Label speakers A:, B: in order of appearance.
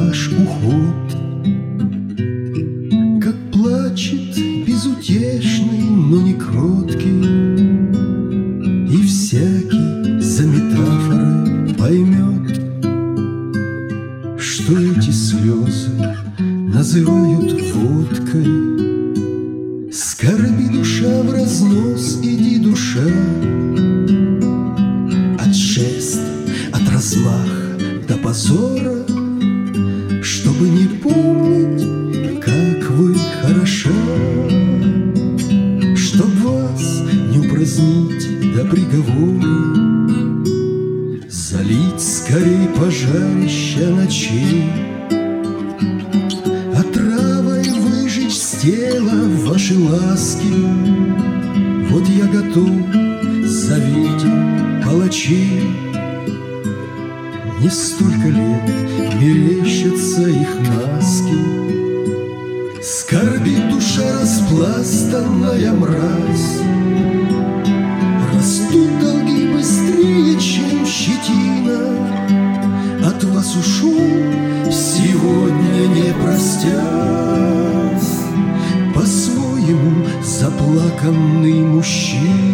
A: ваш уход, как плачет безутешный, но не кроткий, и всякий за метафорой поймет, что эти слезы называют водкой. Скорби душа в разнос, иди, душа, от шест, от размаха до позора, чтобы не помнить, как вы хороша, чтоб вас не упразднить до приговора, залить скорей пожарища ночей, отравой выжечь с тела ваши ласки. Вот я готов завидеть палачей. Не столько лет мерещатся их маски, скорбит душа распластанная мразь. Растут долги быстрее, чем щетина, от вас ушел сегодня не простясь. По-своему заплаканный мужчина